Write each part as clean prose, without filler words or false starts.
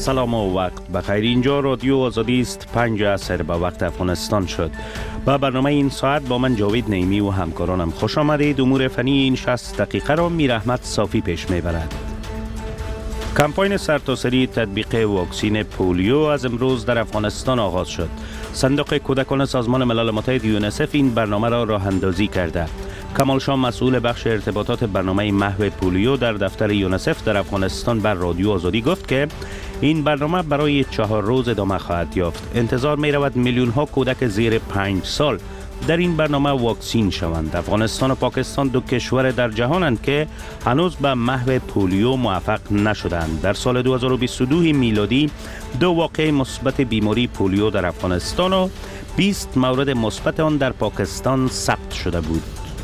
سلام و وقت بخیر. اینجا رادیو آزادی است. 5 عصر به وقت افغانستان شد. با برنامه این ساعت با من جاوید نعیمی و همکارانم خوش آمدید. امور فنی این 60 دقیقه را میر احمد صافی پیش میبرد. کمپاین سرتاسری تطبیق واکسین پولیو از امروز در افغانستان آغاز شد. صندوق کودکان سازمان ملل متحد یونیسف این برنامه را راه اندازی کرده. کمال شاه مسئول بخش ارتباطات برنامه محو پولیو در دفتر یونیسف در افغانستان بر رادیو آزادی گفت که این برنامه برای 4 روز ادامه خواهد یافت. انتظار می رود میلیون ها کودک زیر 5 سال در این برنامه واکسین شوند. افغانستان و پاکستان دو کشور در جهانند که هنوز به محو پولیو موفق نشدند. در سال 2022 میلادی 2 واقعه مثبت بیماری پولیو در افغانستان و 20 مورد مثبت آن در پاکستان ثبت شده بود.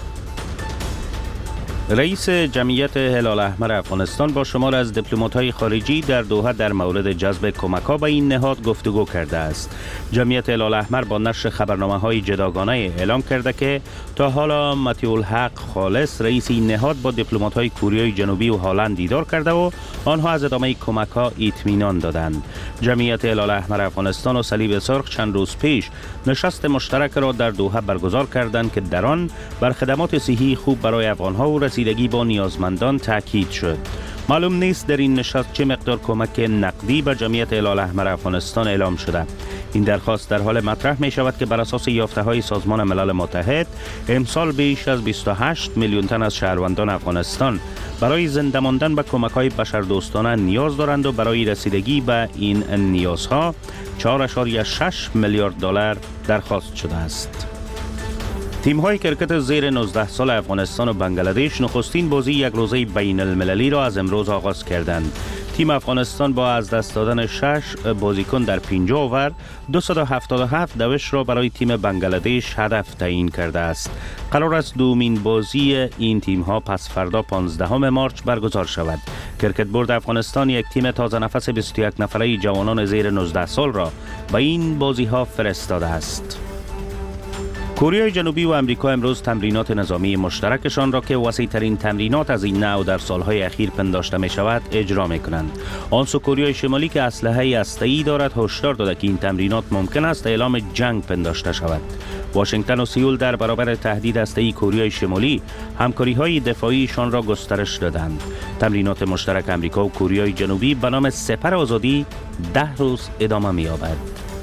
رئیس جمعیت هلال احمر افغانستان با شمار از دیپلمات‌های خارجی در دوحه در مورد جذب کمک‌ها به این نهاد گفتگو کرده است. جمعیت هلال احمر با نشر خبرنامه‌های جداگانه اعلام کرده که تا حالا مطیع الحق خالص رئیس این نهاد با دیپلمات‌های کوریای جنوبی و هلند دیدار کرده و آنها از ادامه کمک‌ها اطمینان دادند. جمعیت هلال احمر افغانستان و صلیب سرخ چند روز پیش نشست مشترک را در دوحه برگزار کردند که در آن بر خدمات صحی خوب برای افغان‌ها و رسیدگی با نیازمندان تاکید شد. معلوم نیست در این نشست چه مقدار کمک نقدی به جمعیت هلال احمر افغانستان اعلام شده. این درخواست در حال مطرح می شود که بر اساس یافته‌های سازمان ملل متحد امسال بیش از 28 میلیون تن از شهروندان افغانستان برای زنده ماندن به کمک‌های بشردوستانه نیاز دارند و برای رسیدگی به این نیازها 4.6 میلیارد دلار درخواست شده است. تیم‌های کرکت زیر 19 سال افغانستان و بنگلادش نخستین بازی یک روزه بین المللی را از امروز آغاز کردند. تیم افغانستان با از دست دادن 6 بازیکن در 50 اوور 277 دوش را برای تیم بنگلادش هدف تعیین کرده است. قرار است دومین بازی این تیم‌ها پس فردا 15 مارچ برگزار شود. کرکت بورد افغانستان یک تیم تازه نفس 21 نفره جوانان زیر 19 سال را به این بازی‌ها فرستاده است. کره جنوبی و امریکا امروز تمرینات نظامی مشترکشان را که وسیع‌ترین تمرینات از این نوع در سالهای اخیر پنداشته می شود اجرا می کنند. آن سو کره شمالی که اسلحه هسته‌ای دارد هشدار داده که این تمرینات ممکن است اعلام جنگ پنداشته شود. واشنگتن و سئول در برابر تهدید هسته‌ای کره شمالی همکاری‌های دفاعیشان را گسترش دادند. تمرینات مشترک امریکا و کره جنوبی به نام سپر آزادی 10 روز ادامه می‌یابد.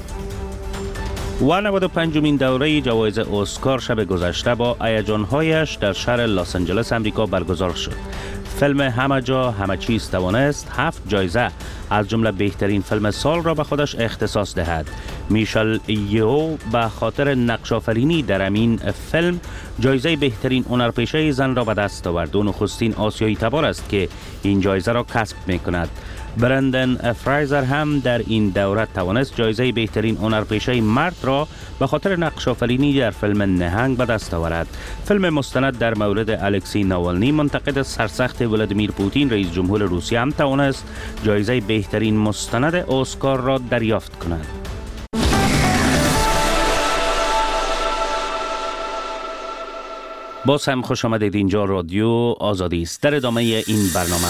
و 95مین دوره جوایز اسکار شب گذشته با هیجان‌هایش در شهر لس آنجلس امریکا برگزار شد. فیلم همه جا همه چیز توانست 7 جایزه از جمله بهترین فیلم سال را به خودش اختصاص دهد. میشل یهو به خاطر نقش آفرینی در این فیلم جایزه بهترین هنرپیشه زن را به دست آورد. او نخستین آسیایی تبار است که این جایزه را کسب می‌کند. برندن فرایزر هم در این دوره توانست جایزه بهترین هنرپیشه مرد را به خاطر نقش آفرینی در فیلم نهنگ به دست آورد. فیلم مستند در مورد الکسی ناوالنی منتقد سرسخت ولادیمیر پوتین رئیس جمهور روسیه هم توانست جایزه بهترین مستند اسکار را دریافت کند. باز هم خوش آمدید. اینجا رادیو آزادی است. در ادامه این برنامه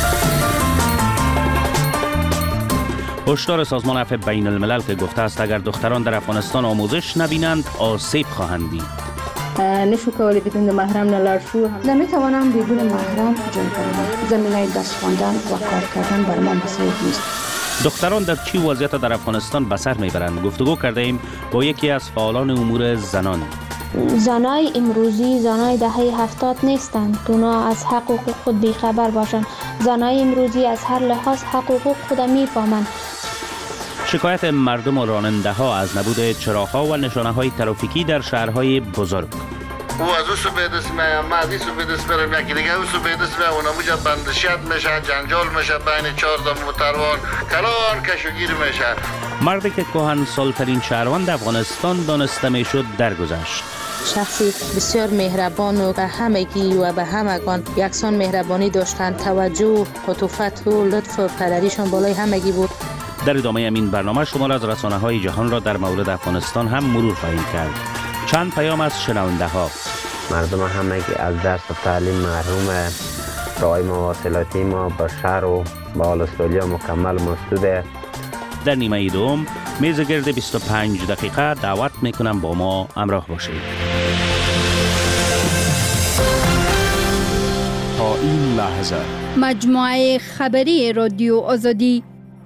هشدار سازمان عفو بین الملل که گفته است اگر دختران در افغانستان آموزش نبینند آسیب خواهند دید. نشو کولی بدون محرم نلار شو نمیتوانم بدون محرم جان کنم. زمینه دست خواندن و کار کردن بر من بسیار نیست. دختران در چی وضعیت در افغانستان به سر میبرند؟ گفتگو کرده ایم با یکی از فعالان امور زنان. زنای امروزی زنای دهه 70 نیستند. اونا از حقوق خود بیخبر باشند. زنای امروزی از هر لحاظ حقوق خود میفهمند. شکایت مردم و راننده ها از نبود چراغ‌ها و نشانه های ترافیکی در شهرهای بزرگ. او از او سو بیدست میام، ما از این سو بیدست برم، یکی دیگه او سو بیدست میام، اونا موجا بندشیت میشه، جنجال میشه بین 4 موتروان، کلان کشوگیر میشه. مردی که کهن سالترین شهروند افغانستان دانسته میشد درگذشت. شخصی بسیار مهربان و به همگی و به همگان یکسان مهربانی داشتند. توجه، عطوفت و لطف و پدریشان بالای همگی بود. در ادامه این برنامه شمار از رسانه‌های جهان را در مورد افغانستان هم مرور خواهیم کرد. چند پیام از شنونده ها. مردم همگی از درس و تعلیم محروم. راه مواصلاتی ما با شهر و با استرالیا مکمل مسدود. در نیمه دوم میز گرد 25 دقیقه دعوت میکنم با ما همراه باشید. تا این لحظه مجموعه خبری رادیو آزادی.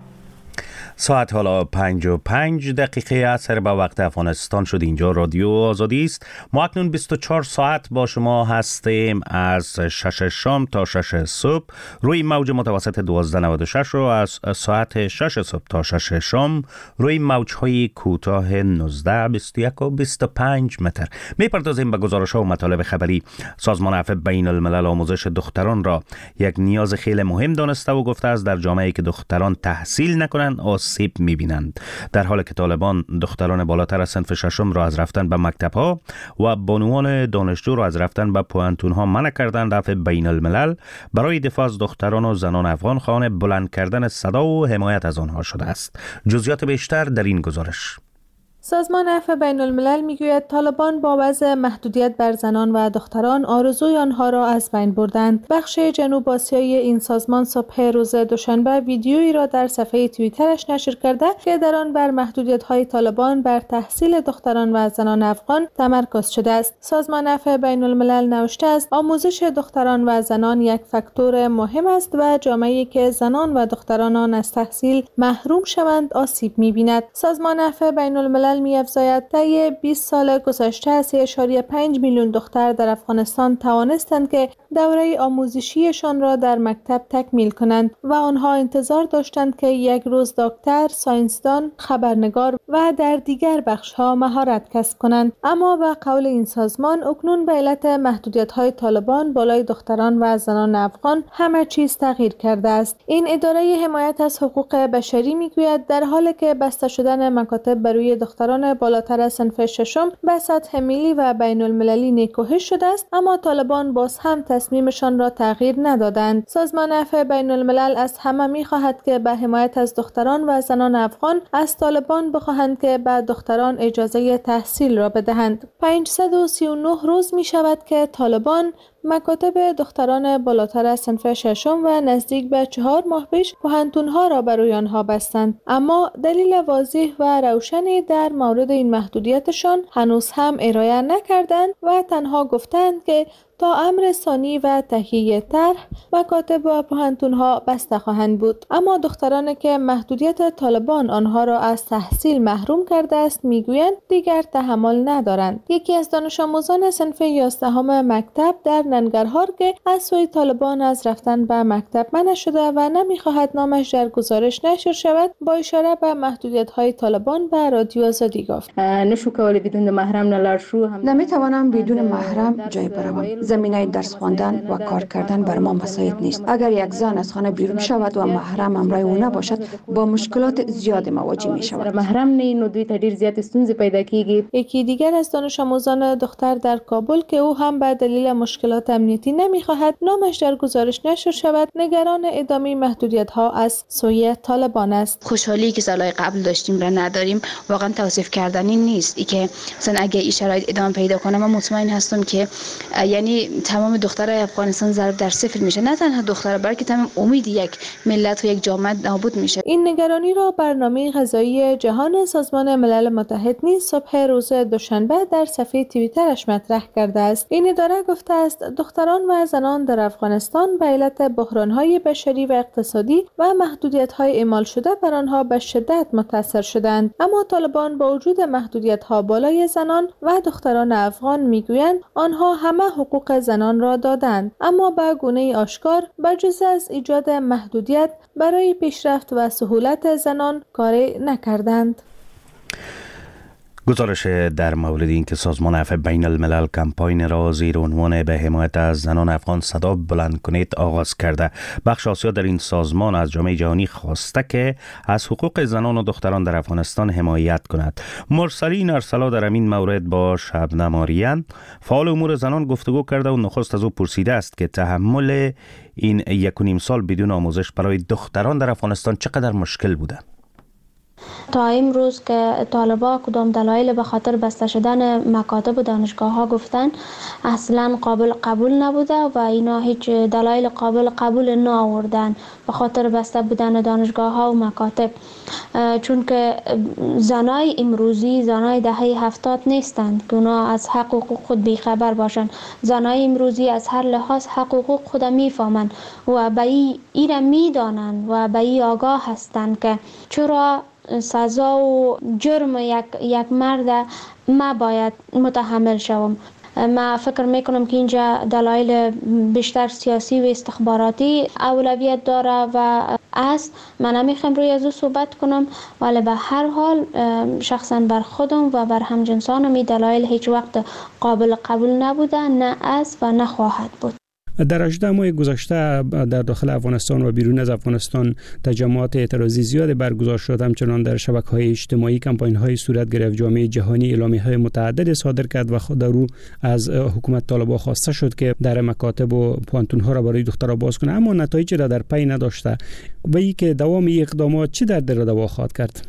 ساعت حالا 5:05 دقیقه عصر به وقت افغانستان شد. اینجا رادیو آزادی است. ما اکنون 24 ساعت با شما هستیم از 6 شام تا 6 صبح روی موج متوسط 1296 و از ساعت 6 صبح تا 6 شام روی موج‌های کوتاه 19 21 و 25 متر. میپردازیم به گزارش‌ها و مطالب خبری. سازمان عفو بین الملل آموزش دختران را یک نیاز خیلی مهم دانسته و گفته است در جامعه‌ای که دختران تحصیل نکنند آسیب می‌بینند. در حالی که طالبان دختران بالاتر از صنف ششم را از رفتن به مکتب‌ها و بانوان دانشجو را از رفتن به پوهنتون‌ها منع کردند، عفو بین الملل برای دفاع از دختران و زنان افغان خواهان بلند کردن صدا و حمایت از آنها شده است. جزئیات بیشتر در این گزارش. سازمان عفو بین الملل میگوید طالبان با وضع محدودیت بر زنان و دختران آرزوی آنها را از بین بردند. بخش جنوب آسیایی این سازمان صبح روز دوشنبه ویدیویی را در صفحه توییترش نشر کرده که در آن بر محدودیت‌های طالبان بر تحصیل دختران و زنان افغان تمرکز شده است. سازمان عفو بین الملل نوشته است آموزش دختران و زنان یک فاکتور مهم است و جامعه‌ای که زنان و دختران آن از تحصیل محروم شوند آسیب می‌بیند. سازمان عفو بین الملل می‌افزاید طی 20 سال گذشته 3.5 میلیون دختر در افغانستان توانستند که دوره آموزشیشان را در مکتب تکمیل کنند و آنها انتظار داشتند که یک روز دکتر، ساینسدان، خبرنگار و در دیگر بخش‌ها مهارت کسب کنند. اما به قول این سازمان اکنون به علت محدودیت‌های طالبان بالای دختران و زنان افغان همه چیز تغییر کرده است. این اداره حمایت از حقوق بشری میگوید در حالی که بسته شدن مکاتب برای دختران بالاتر از صنف ششم به سطح ملی و بین المللی نیکوهش شده است، اما طالبان باز هم تصمیمشان را تغییر ندادند. سازمان عفو بین الملل از همه می‌خواهد که به حمایت از دختران و زنان افغان از طالبان بخواهند که به دختران اجازه تحصیل را بدهند. 539 روز می شود که طالبان مکاتب دختران بالاتر از صنف ششم و نزدیک به 4 ماه پیش پوهنتون‌ها را برای آنها بستند، اما دلیل واضح و روشنی در مورد این محدودیتشان هنوز هم ارائه نکردند و تنها گفتند که تا امر ثانی و تهیه طرح مکاتب و پوهنتون‌ها بسته خواهند بود. اما دخترانی که محدودیت طالبان آنها را از تحصیل محروم کرده است میگویند دیگر تحمل ندارند. یکی از دانش آموزان صنف 11 مکتب در ننگرهار که از سوی طالبان از رفتن به مکتب منع شده و نمیخواهد نامش در گزارش نشر شود با اشاره به محدودیت‌های طالبان به رادیو آزادی گفت نشو کولی بدون محرم نلار شو هم نمیتوانم بدون محرم جای بروم. زمینه درس خواندن و کار کردن بر ما مساعد نیست. اگر یک زن از خانه بیرون شود و محرم همراه او نباشد با مشکلات زیاد مواجه می شود. محرم نه نو دوی ته ډیر زیات ستونزې پیدا کیږي. یکی دیگر از دانش آموزان دختر در کابل که او هم به دلیل مشکلات امنیتی نمیخواهد نامش در گزارش نشر شود نگران ادامه محدودیت ها از سوی طالبان است. خوشحالی که سالهای قبل داشتیم را نداریم واقعا توصیف کردنی نیست. ای که مثلا اگه این شرایط ادامه پیدا کنه من مطمئن هستم که یعنی تمام دخترای افغانستان ضرب در صفر میشه. نه تنها دخترها بلکه تمام امید یک ملت و یک جامعه نابود میشه. این نگرانی را برنامه غذایی جهان سازمان ملل متحد نیز صبح روز دوشنبه در صفحه توییترش مطرح کرده است. این اداره گفته است دختران و زنان در افغانستان به علت بحران‌های بشری و اقتصادی و محدودیت‌های اعمال شده بر آنها به شدت متاثر شدند. اما طالبان با وجود محدودیت‌ها بالای زنان و دختران افغان میگویند آنها همه حقوق زنان را دادند، اما به گونه آشکار بجز از ایجاد محدودیت برای پیشرفت و سهولت زنان کاری نکردند. گزارش در مورد اینکه سازمان عفو بین الملل کمپاین را زیر عنوان به حمایت از زنان افغان صدا بلند کنید آغاز کرده. بخش آسیا در این سازمان از جامعه جهانی خواسته که از حقوق زنان و دختران در افغانستان حمایت کند. مرسلین ارسلا در این مورد با شبنم آریان فعال امور زنان گفتگو کرده و نخست از او پرسیده است که تحمل این 1.5 سال بدون آموزش برای دختران در افغانستان چقدر مشکل بوده. تا امروز که طالبا کدام دلایل به خاطر بسته شدن مکاتب و دانشگاه ها گفتن اصلا قابل قبول نبوده و اینا هیچ دلایل قابل قبول نآوردن به خاطر بسته بودن دانشگاه ها و مکاتب، چون که زنای امروزی زنای دهه 70 نیستند که اونا از حقوق خود بیخبر باشند. زنای امروزی از هر لحاظ حقوق خود میفهمند و به ایره میدانند و به ای آگاه هستند که چرا سزا و جرم یک مرد ما باید متحمل شوم. ما فکر میکنم که اینجا دلایل بیشتر سیاسی و استخباراتی اولویت داره و است. من نمیخوام روی از او صحبت کنم، ولی به هر حال شخصا بر خودم و بر همجنسانم این دلایل هیچ وقت قابل قبول نبوده، نه است و نه خواهد بود. در 18 ماه گذشته در داخل افغانستان و بیرون از افغانستان تجمعات اعتراضی زیاد برگزار شد. همچنان در شبکه‌های اجتماعی کمپاین‌های صورت گرفت. جامعه جهانی اعلامیه‌های متعدد صادر کرد و خود رو از حکومت طالبان خواسته شد که در مکاتب و پانتون‌ها را برای دخترها باز کنه، اما نتایجی را در پی نداشته. و این که دوام این اقدامات چه در روا خواهد کرد؟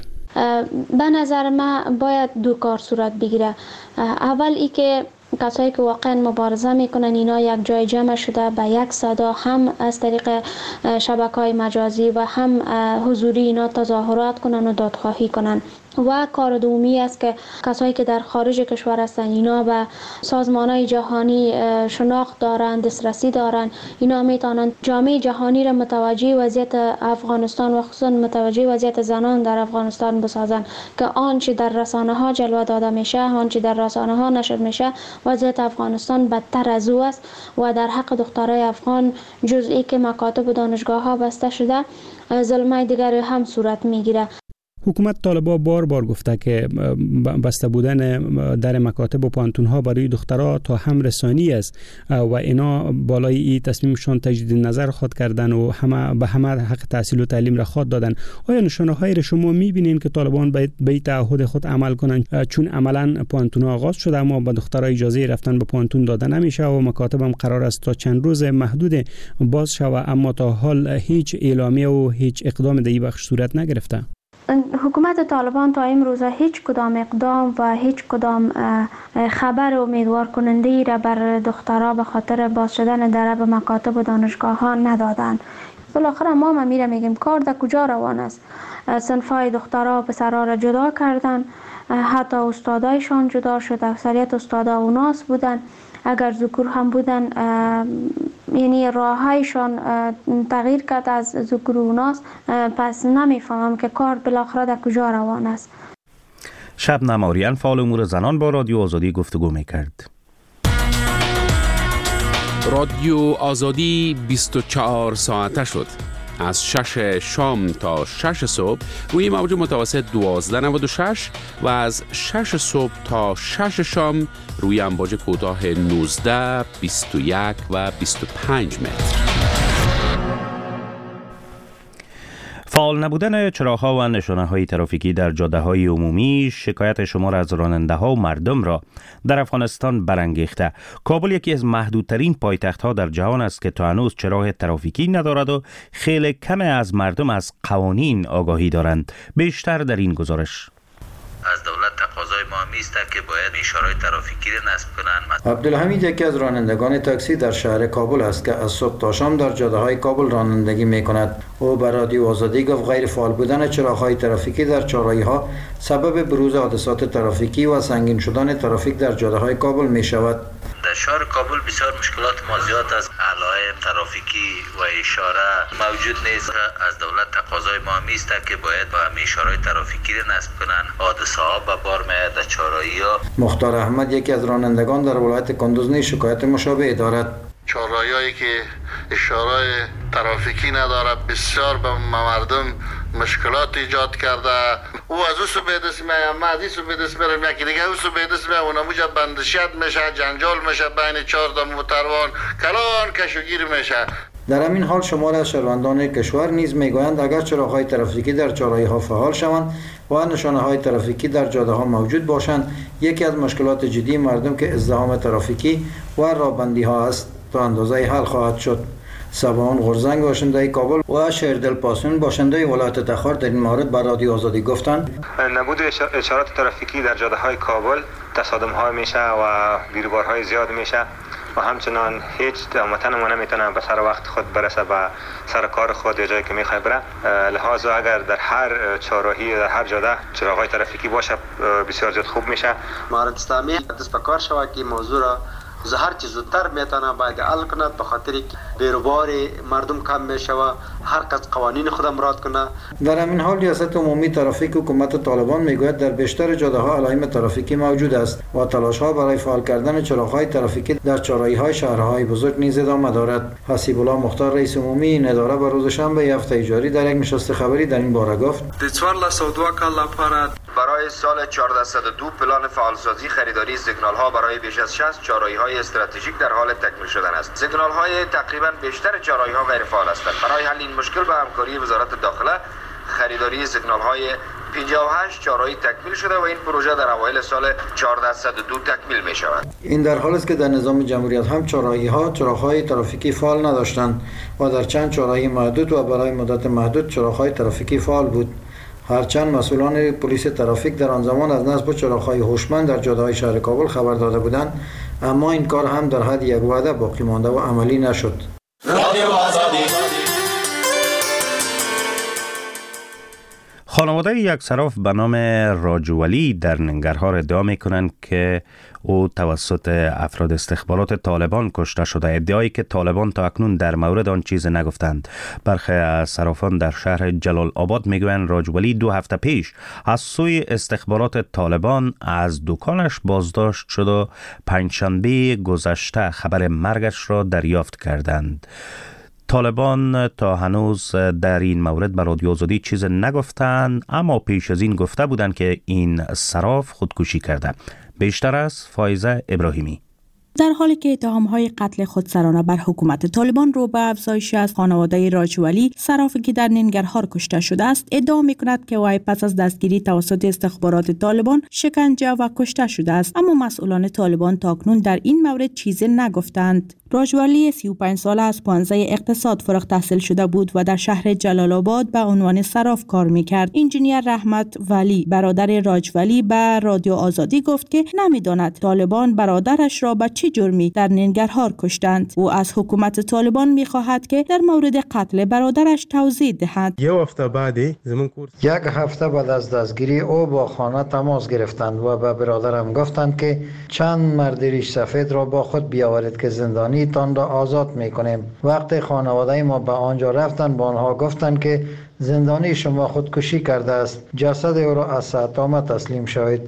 به نظر من باید دو کار صورت بگیره. اول ای که کسایی که واقعا مبارزه میکنن اینا یک جای جمع شده به یک صدا، هم از طریق شبکه‌های مجازی و هم حضوری اینا تظاهرات کنن و دادخواهی کنن. و کار دومی است که کسایی که در خارج کشور هستن اینا به سازمان‌های جهانی شناخت دارن، دسترسی دارن، اینا میتونن جامعه جهانی را متوجه وضعیت افغانستان و خصوصا متوجه وضعیت زنان در افغانستان بسازن که آنچه در رسانه‌ها جلوه داده میشه، آنچه در رسانه‌ها نشر میشه، وضعیت افغانستان بدتر از او است و در حق دخترای افغان جزئی که مکاتب و دانشگاه‌ها بسته شده ظلم‌های دیگر هم صورت میگیره. حکومت طالبان بار گفته که بسته بودن در مکاتب و پانتون‌ها برای دخترها تا هم رسانی است و اینا بالای این تصمیمشان تجدید نظر خود کردن و به همه حق تحصیل و تعلیم را خود دادن. آیا نشانه‌هایی را شما می‌بینید که طالبان به تعهد خود عمل کنند؟ چون عملاً پانتون‌ها آغاز شده اما به دخترها اجازه رفتن به پانتون داده نمیشه و مکاتب هم قرار است تا چند روز محدود باز شود، اما تا حال هیچ اعلامیه و هیچ اقدام در این بخش صورت نگرفته. حکومت طالبان تا امروز هیچ کدام اقدام و هیچ کدام خبر امیدوار کننده ای را بر دخترها به خاطر باز شدن در مکاتب و دانشگاه ها ندادند. بالاخره ما میره میگیم کار در کجا روان است. صنفای دخترها و پسرها را جدا کردن، حتی استادایشان جدا شد، اکثریت استادا اوناس بودن، اگر ذکور هم بودن یعنی راهایشان تغییر کرد از ذکور اوناس. پس نمیفهمم که کار بالاخره در کجا روان است. شبنم آریان فعال امور زنان با رادیو آزادی گفتگو میکرد. رادیو آزادی 24 ساعته شد. از 6 شام تا 6 صبح روی موج متوسط 1296 و از 6 صبح تا 6 شام روی امواج کوتاه 19، 21 و 25 متر. فعال نبودن چراغ‌ها و نشانه‌های ترافیکی در جاده‌های عمومی شکایت شمار از راننده‌ها و مردم را در افغانستان برانگیخته. کابل یکی از محدودترین پایتخت‌ها در جهان است که تا هنوز چراغ ترافیکی ندارد و خیلی کم از مردم از قوانین آگاهی دارند. بیشتر در این گزارش. از دولت تقاضای ما است که باید اشارات ترافیکی را نصب کنند. عبدالحمید یکی از رانندگان تاکسی در شهر کابل است که از صبح تا شام در جاده‌های کابل رانندگی می‌کند. او بر رادیو آزادی گفت غیر فعال بودن چراغ‌های ترافیکی در چهارراهی‌ها سبب بروز حادثات ترافیکی و سنگین شدن ترافیک در جاده‌های کابل می‌شود. در شهر کابل بسیار مشکلات ما زیاد از علائم ترافیکی و اشاره موجود نیست. از دولت تقاضای ما است که باید با اشارات ترافیکی را نصب کنند. حادثه‌ها به بار میاد در چهارراهی‌ها. مختار احمد یکی از رانندگان در ولایت کندوز نیز شکایت مشابه دارد. چهارراهی‌هایی که اشاره ترافیکی نداره بسیار به مردم مشکلات ایجاد کرده. او از او سو به دست میام، ما از این سو به دست میرم، یکی دیگه او سو به دست میام، اونم اونجا بندشیت میشه، جنجال میشه بین 4 موتروان، کلان کشوگیر میشه. در همین حال شمار از شهروندان کشور نیز میگویند اگر چراغ‌های ترافیکی در چهارراهی‌ها فعال شوند و نشانه‌های ترافیکی در جاده‌ها موجود باشند، یکی از مشکلات جدی مردم که ازدحام ترافیکی و راهبندی‌ها است تا اندازه حل خواهد شد. سباان غرزنگ باشنده کابل و شیردل پاسون باشنده ولایت تخار در این مورد به رادیو آزادی گفتند نبود اشارات ترافیکی در جاده‌های کابل تصادم‌ها میشه و بیروبارهای زیاد میشه و همچنان هیچ وطن ما نمیتونه به سر وقت خود برسه به سر کار خود یا جایی که میخواد بره. لحاظا اگر در هر چهارراهی در هر جاده چراغ‌های ترافیکی باشه بسیار زیاد خوب میشه. مهارت اسلامی دست به کار شود که موضوع را هر چیز زودتر میتونه باید حل کند به خاطر بیروبار مردم کم میشه و هر کس قوانین خود مراعات کنه. در همین حال ریاست عمومی ترافیک حکومت طالبان میگوید در بیشتر جاده‌ها علائم ترافیکی موجود است و تلاش‌ها برای فعال کردن چراغ‌های ترافیکی در چهارراهی‌های شهرهای بزرگ نیز ادامه دارد. حسیب الله مختار رئیس عمومی این اداره به روز شنبه هفته جاری در یک نشست خبری در این باره گفت: برای سال 1402 پلان فعالسازی خریداری سیگنال‌ها برای بیش از 60 چهارراهی‌های استراتژیک در حال تکمیل شدن است. سیگنال‌های تقریباً بیشتر چهارراهی‌ها غیر فعال هستند. برای حل این مشکل به همکاری وزارت داخله خریداری سیگنال‌های 58 چهارراهی تکمیل شده و این پروژه در اوایل سال 1402 تکمیل می شود. این در حالی است که در نظام جمهوریت هم چهارراهی‌ها چراغ‌های ترافیکی فعال نداشتند و در چند چهارراهی محدود و برای مدت محدود چراغ‌های ترافیکی فعال بود. هرچند مسئولان پلیس ترافیک در آن زمان از نصب چراغ‌های هوشمند در جاده‌های شهر کابل خبر داده بودند، اما این کار هم در حد یک وعده باقی مانده و عملی نشد. خانواده یک صراف به نام راجولی در ننگرهار ادعا می‌کنند که او توسط افراد استخبارات طالبان کشته شده. ادعایی که طالبان تا اکنون در مورد آن چیز نگفتند. برخی از صرافان در شهر جلال آباد میگویند راجولی 2 هفته پیش از سوی استخبارات طالبان از دکانش بازداشت شد و پنجشنبه گذشته خبر مرگش را دریافت کردند. طالبان تا هنوز در این مورد به رادیو آزادی چیز نگفتند، اما پیش از این گفته بودند که این صراف خودکشی کرده. بیشتر از فایزه ابراهیمی. در حالی که اتهام‌های قتل خودسرانه بر حکومت طالبان رو به افزایش از خانواده راجولی، صرافی که در ننگرهار کشته شده است، ادعا می‌کند که وی پس از دستگیری توسط استخبارات طالبان شکنجه و کشته شده است، اما مسئولان طالبان تاکنون در این مورد چیزی نگفتند. راجولی 35 ساله از پانزه اقتصاد فارغ التحصیل شده بود و در شهر جلال آباد به عنوان صراف کار می‌کرد. انجینیر رحمت ولی برادر راجولی به رادیو آزادی گفت که نمی‌داند طالبان برادرش را به چه جرمی در ننگرهار کشتند. او از حکومت طالبان می‌خواهد که در مورد قتل برادرش توضیح دهد. یک هفته بعد از دستگیری او با خانه تماس گرفتند و به برادرم گفتند که چند مرد ریش سفید را با خود بیاورید که زندانی تان را آزاد میکنیم. وقتی خانواده ما به آنجا رفتند با آنها گفتند که زندانی شما خودکشی کرده است، جسد او را از ساتامه تسلیم شوید.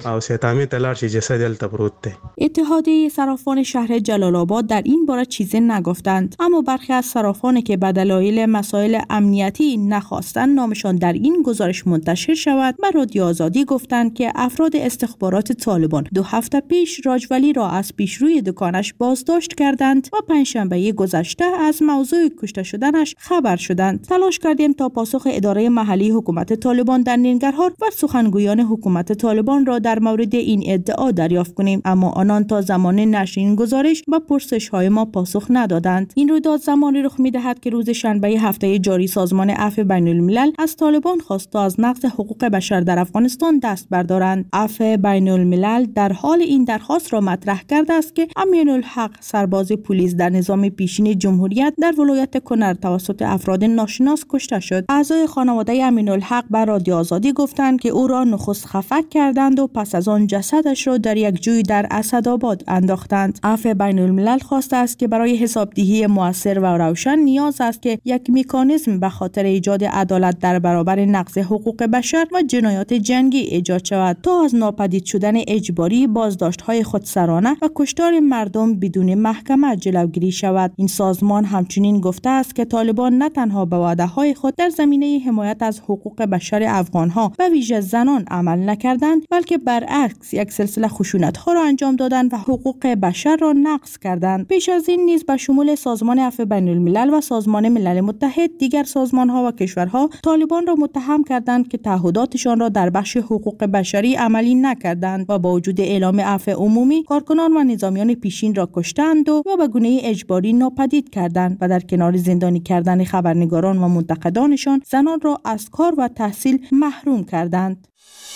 اتحادیه صرافان شهر جلال آباد در این باره چیزی نگفتند، اما برخی از صرافانی که به دلایل مسائل امنیتی نخواستند نامشان در این گزارش منتشر شود به رادیو آزادی گفتند که افراد استخبارات طالبان 2 هفته پیش راجولی را از پیشروی دکانش بازداشت کردند و پنجشنبه گذشته از موضوع کشته شدنش خبر شدند. تلاش کردیم تا پاسخ اداره محلی حکومت طالبان در ننگرهار و سخنگویان حکومت طالبان را در مورد این ادعا دریافت کنیم، اما آنان تا زمان نشر این گزارش و پرسش‌های ما پاسخ ندادند. این رویداد زمانی رخ می‌دهد که روز شنبه هفته جاری سازمان عفو بین‌الملل از طالبان خواست تا از نقض حقوق بشر در افغانستان دست بردارند. عفو بین‌الملل در حال این درخواست را مطرح کرده است که امین الحق سرباز پلیس در نظام پیشین جمهوریت در ولایت کنر توسط افراد ناشناس کشته شد. اعضای خانواده امین الحق به رادیو آزادی گفتند که او را نخست خفک کردند و پس از آن جسدش را در یک جوی در اسدآباد انداختند. عفو بین‌الملل خواسته است که برای حسابدهی موثر و روشن نیاز است که یک مکانیزم به خاطر ایجاد عدالت در برابر نقض حقوق بشر و جنایات جنگی ایجاد شود تا از ناپدید شدن اجباری، بازداشت‌های خودسرانه و کشتار مردم بدون محکمه جلوگیری شود. این سازمان همچنین گفته است که طالبان نه تنها به وعده‌های خود در زمینه نظامی حمایت از حقوق بشر افغان‌ها و ویژه زنان عمل نکردند، بلکه برعکس یک سلسله خشونت‌ها را انجام دادند و حقوق بشر را نقض کردند. پیش از این نیز به شمول سازمان عفو بین‌الملل و سازمان ملل متحد، دیگر سازمان‌ها و کشورها طالبان را متهم کردند که تعهداتشان را در بخش حقوق بشری عملی نکردند و با وجود اعلام عفو عمومی کارکنان و نظامیان پیشین را کشتند و به گونه اجباری ناپدید کردند و در کنار زندانی کردن خبرنگاران و منتقدانشان زنان را از کار و تحصیل محروم کردند.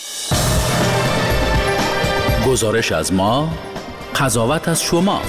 گزارش از ما، قضاوت از شما.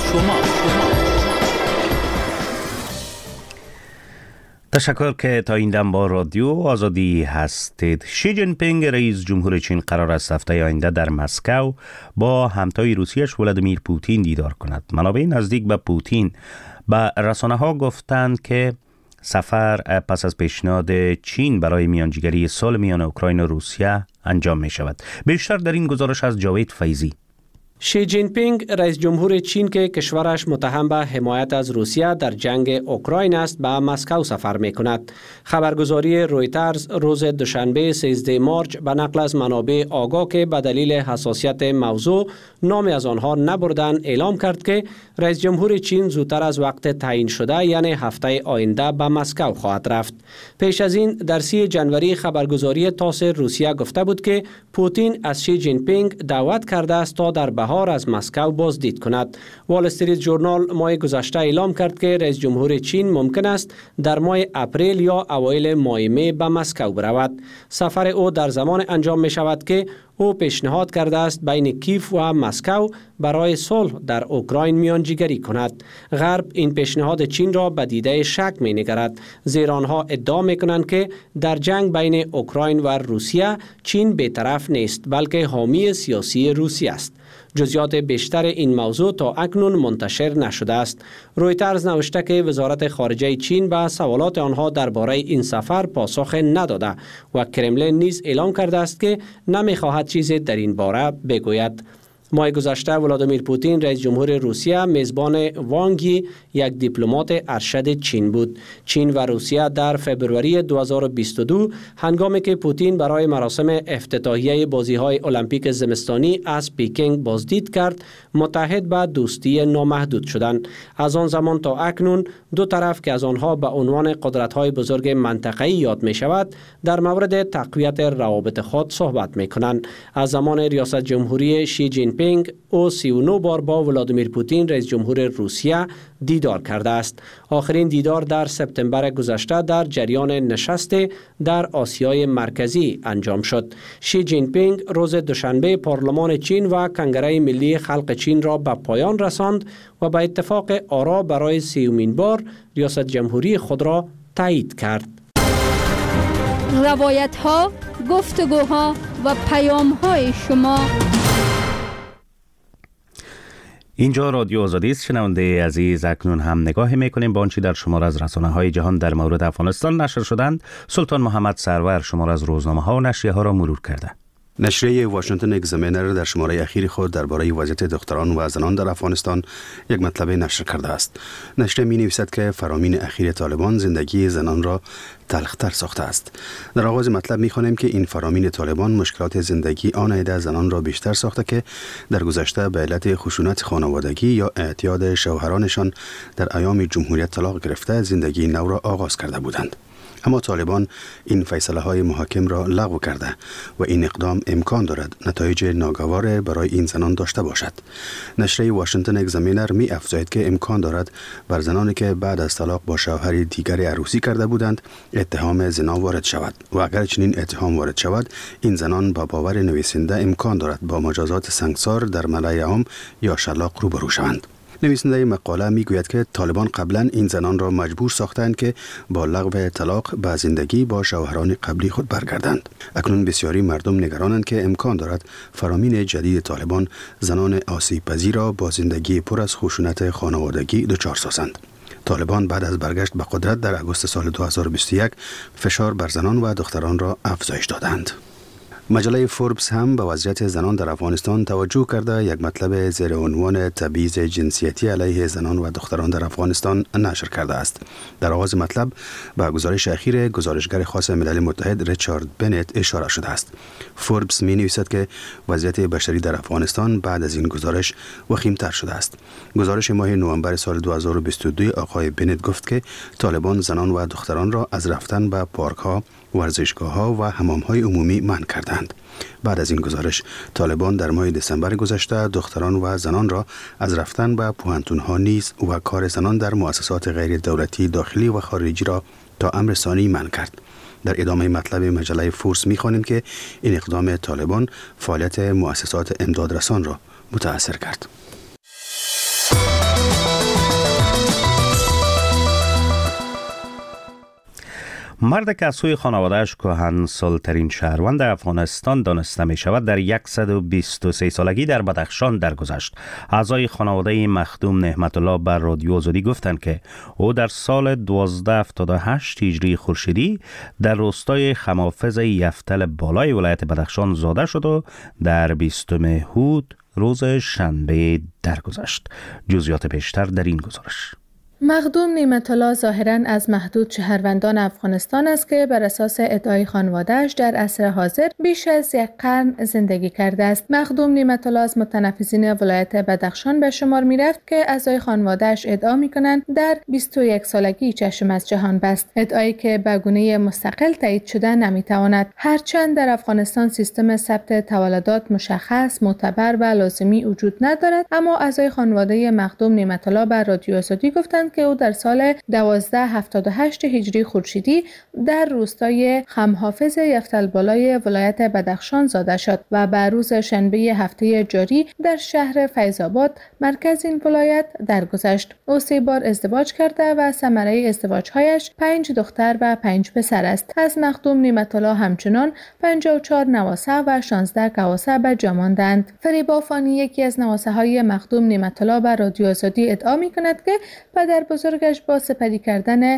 تشکر که تا این دم با رادیو آزادی هستید. شی جین پینگ رئیس جمهور چین قرار است هفته آینده در مسکو با همتای روسیه‌اش ولادیمیر پوتین دیدار کند. منابع نزدیک به پوتین به رسانه‌ها گفتند که سفر پس از پیشنهاد چین برای میانجیگری صلح میان اوکراین و روسیه انجام می شود. بیشتر در این گزارش از جاوید فیضی. شی جین پینگ رئیس جمهور چین که کشورش متهم به حمایت از روسیه در جنگ اوکراین است به مسکو سفر می کند. خبرگزاری رویترز روز دوشنبه 13 مارچ به نقل از منابع آگاه که به دلیل حساسیت موضوع نام از آنها نبردند اعلام کرد که رئیس جمهور چین زودتر از وقت تعیین شده یعنی هفته آینده به مسکو خواهد رفت. پیش از این در 3 جنوری خبرگزاری تاس روسیه گفته بود که پوتین از شی جین پینگ دعوت کرده است تا در بهار از مسکو بازدید کند. وال استریت ژورنال ماه گذشته اعلام کرد که رئیس جمهور چین ممکن است در ماه اپریل یا اوایل ماه می به مسکو برود. سفر او در زمان انجام می شود که او پیشنهاد کرده است بین کیف و مسکو برای صلح در اوکراین میانجیگری کند. غرب این پیشنهاد چین را به دیده شک می نگرد، زیرا آنها ادعا می کنند که در جنگ بین اوکراین و روسیه چین بی‌طرف نیست بلکه حامی سیاسی روسیه است. جزئیات بیشتر این موضوع تا اکنون منتشر نشده است. رویترز نوشته که وزارت خارجه چین به سوالات آنها درباره این سفر پاسخ نداده و کرملین نیز اعلام کرده است که نمی‌خواهد چیزی در این باره بگوید. ماه گذشته ولادیمیر پوتین رئیس جمهور روسیه میزبان وانگی یک دیپلمات ارشد چین بود. چین و روسیه در فبروری 2022 هنگامی که پوتین برای مراسم افتتاحیه بازی‌های المپیک زمستانی از پکینگ بازدید کرد متحد به دوستی نامحدود شدند. از آن زمان تا اکنون دو طرف که از آنها به عنوان قدرت‌های بزرگ منطقه‌ای یاد می‌شود در مورد تقویت روابط خود صحبت می‌کنند. از زمان ریاست جمهوری شی جین پینگ او 39 بار با ولادیمیر پوتین رئیس جمهور روسیه دیدار کرده است. آخرین دیدار در سپتامبر گذشته در جریان نشست در آسیای مرکزی انجام شد. شی جین پینگ روز دوشنبه پارلمان چین و کنگره ملی خلق چین را به پایان رساند و به اتفاق آرا برای 30مین بار ریاست جمهوری خود را تایید کرد. روایت ها، گفتگوها و پیام های شما. اینجا رادیو آزادی است. شنونده عزیز، اکنون هم نگاه میکنیم به آنچه در شمار از رسانه‌های جهان در مورد افغانستان نشر شدند. سلطان محمد سرور شمار از روزنامه‌ها و نشریه‌ها را مرور کرده. نشریه واشنگتن اگزامینر در شماره اخیر خود درباره وضعیت دختران و زنان در افغانستان یک مطلب نشر کرده است. نشریه می‌نویسد که فرامین اخیر طالبان زندگی زنان را تلختر ساخته است. در آغاز مطلب می‌خوانیم که این فرامین طالبان مشکلات زندگی آن عده زنان را بیشتر ساخته که در گذشته به علت خشونت خانوادگی یا اعتیاد شوهرانشان در ایام جمهوریت طلاق گرفته زندگی نو را آغاز کرده بودند. اما طالبان این فیصله های محاکم را لغو کرده و این اقدام امکان دارد نتایج ناگوار برای این زنان داشته باشد. نشریه واشنگتن اگزامینر می افزاید که امکان دارد بر زنانی که بعد از طلاق با شوهر دیگری عروسی کرده بودند اتهام زنا وارد شود و اگر چنین اتهام وارد شود این زنان با باور نویسنده امکان دارد با مجازات سنگسار در ملأ عام یا شلاق روبرو شوند. نویسنده مقاله میگوید که طالبان قبلا این زنان را مجبور ساختند که با لغو طلاق به زندگی با شوهران قبلی خود برگردند. اکنون بسیاری مردم نگرانند که امکان دارد فرامین جدید طالبان زنان آسیب پذیر را با زندگی پر از خشونت خانوادگی دچار سازند. طالبان بعد از برگشت به قدرت در آگوست سال 2021 فشار بر زنان و دختران را افزایش دادند. مجله فوربس هم به وضعیت زنان در افغانستان توجه کرده یک مطلب زیر عنوان تبعیض جنسیتی علیه زنان و دختران در افغانستان نشر کرده است. در آغاز مطلب به گزارش اخیر گزارشگر خاص ملل متحد ریچارد بنت اشاره شده است. فوربس می نویسد که وضعیت بشری در افغانستان بعد از این گزارش وخیم‌تر شده است. گزارش ماه نوامبر سال 2022 آقای بنت گفت که طالبان زنان و دختران را از رفتن به پارک‌ها، ورزشگاه‌ها و حمام‌های عمومی منع کردند. بعد از این گزارش طالبان در ماه دسامبر گذشته دختران و زنان را از رفتن به پوهنتون‌ها نیز و کار زنان در مؤسسات غیر دولتی داخلی و خارجی را تا امر ثانی منع کرد. در ادامه مطلب مجله فورس می‌خوانیم که این اقدام طالبان فعالیت مؤسسات امدادرسان را متاثر کرد. مرد که از سوی خانواده‌اش کهنسال‌ترین شهروند افغانستان دانسته می شود در 123 سالگی در بدخشان درگذشت. اعضای خانواده مخدوم نعمت الله بر رادیو آزادی گفتند که او در سال 1278 هجری خورشیدی در روستای خمافز یفتل بالای ولایت بدخشان زاده شد و در 20 هود روز شنبه درگذشت. جزئیات بیشتر در این گزارش. مخدوم نعمت الله ظاهراً از محدود شهروندان افغانستان است که بر اساس ادعای خانواده‌اش در عصر حاضر بیش از یک قرن زندگی کرده است. مخدوم نعمت الله از متنفذین ولایت بدخشان به شمار می‌رفت که اعضای خانواده‌اش ادعا می‌کنند در 21 سالگی چشم از جهان بست. ادعایی که به گونه مستقل تایید شده نمی‌تواند. هرچند در افغانستان سیستم ثبت تولدات مشخص، معتبر و لازمی وجود ندارد، اما اعضای خانواده مخدوم نعمت الله بر رادیو آزادی گفتند که او در سال 1278 هجری خورشیدی در روستای خمحافظ یفتل بالای ولایت بدخشان زاده شد و به روز شنبه هفته جاری در شهر فیض‌آباد مرکز این ولایت درگذشت. او 3 بار ازدواج کرده و ثمره ازدواجهایش 5 دختر و 5 پسر است. از مخدوم نعمت الله همچنان 54 نواسه و 16 کواسه به جا ماندند. فریبا فانی یکی از نواسه های مخدوم نعمت الله بر رادیو آزادی ادعا می‌کند که پدر بزرگش با سپری کردن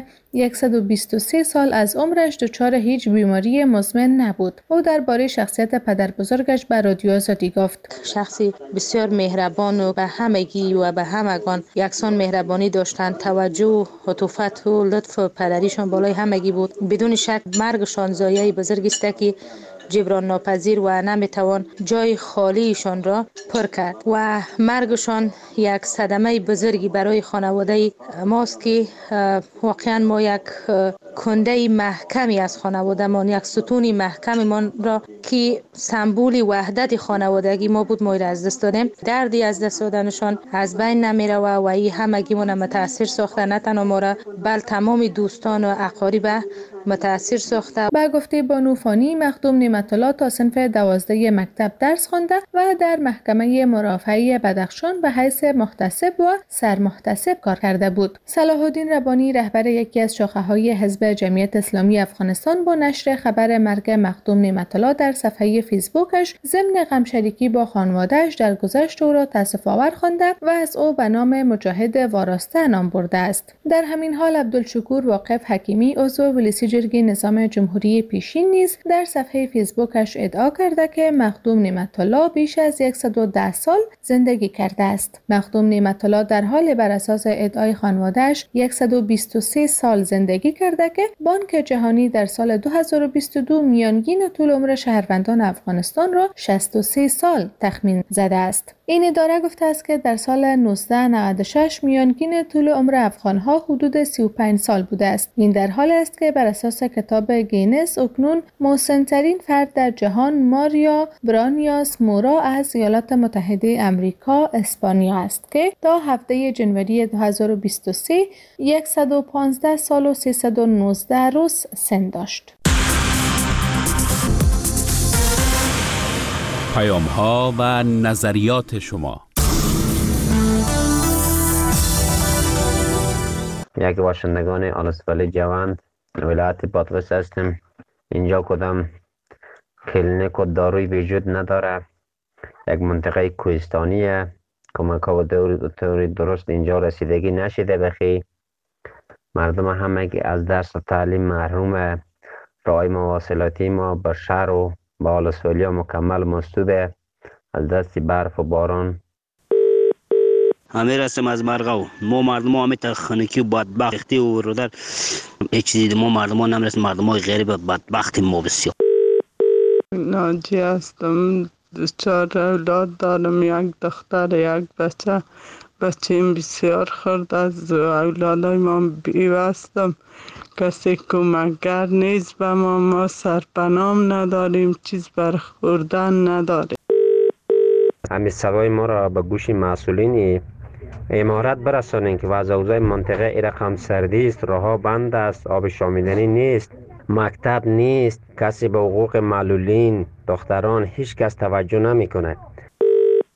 123 سال از عمرش دچار هیچ بیماری مزمن نبود. او درباره شخصیت پدر بزرگش به رادیو آزادی گفت: شخصی بسیار مهربان و به همگی و به همگان یکسان مهربانی داشتند. توجه، عطوفت و لطف و پدریشان بالای همگی بود. بدون شک مرگشان ضایعه بزرگی است که جبران ناپذیر و نمیتوان جای خالیشان را پر کرد و مرگشان یک صدمه بزرگی برای خانواده ماست که واقعا ما یک کنده محکمی از خانواده ما، یک ستون محکمی ما را که سمبولی وحدت خانوادگی ما بود، ما را از دست دادیم. دردی از دست دادنشان از بین نمیره و این همگی ما متاثر ساخته، نه تنها ما را بل تمام دوستان و اقارب متاثر ساخته. با گفته بانو فانی، مخدوم نعمت الله تا صنف 12 مکتب درس خوانده و در محکمه مرافعه بدخشان به حیث محتسب و سرمحتسب کار کرده بود. صلاح الدین ربانی، رهبر یکی از شاخه‌های حزب جمعیت اسلامی افغانستان، با نشر خبر مرگ مخدوم نعمت الله در صفحه فیسبوکش ضمن غمشریکی با خانواده‌اش در گذشت او را تأسف‌آور خوانده و از او به نام مجاهد وارسته نام برده است. در همین حال عبدالشکور واقف حکیمی، عضو ولسی جرگه نظام جمهوری پیشین، نیز در صفحه فیسبوکش ادعا کرده که مخدوم نعمت الله بیش از 110 سال زندگی کرده است. مخدوم نعمت الله در حال بر اساس ادعای خانواده‌اش 123 سال زندگی کرده که بانک جهانی در سال 2022 میانگین طول عمر شهروندان افغانستان را 63 سال تخمین زده است. این اداره گفته است که در سال 1996 میانگین طول عمر افغانها حدود 35 سال بوده است. این در حال است که بر اساس کتاب گینس اکنون مسن‌ترین فرد در جهان ماریا برانیاس مورا از ایالات متحده آمریکا اسپانیا است که تا هفته جنوری 2023 115 سال و 319 روز سن داشت. پیام‌ها و نظریات شما. یک باشندگان آلسپالی جوان ولایت بادغیس هستیم. اینجا کدام کلینیک و داروی وجود نداره. یک منطقه کوهستانیه. کمک‌ها و طور درست اینجا رسیدگی نشده بخی. مردم همگی از درس و تعلیم محرومه. راه‌های مواصلاتی ما به شهر و با آلسولیا مکمل مستوب از دست برف و باران. همه رسم از مرغاو ما مردم همه تخنیکی و بدبختی و رو در هیچ چیزی ما مردم ها نمیرسیم. مردم های غریب بدبختی ما بسیار. ناجی هستم، 4 اولاد دارم، یک دختر یک بچه. بچه‌ام بسیار خرد از اولادای ما بیوستم. کسی کمکگر نیست به ما سرپنام نداریم، چیز برخوردن نداریم. همین صدای ما را به گوش مسئولین امارت برسانید که وضع اوضاع منطقه این رقم سردی است، راه‌ها بند است، آب شامیدنی نیست، مکتب نیست، کسی به حقوق معلولین دختران هیچ کس توجه نمی کند.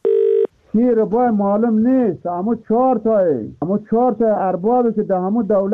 شیر بای معلوم نیست، همو 4 تا اربابی که در همو دولت